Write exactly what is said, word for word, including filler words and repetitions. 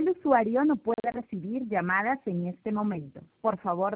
El usuario no puede recibir llamadas en este momento. Por favor,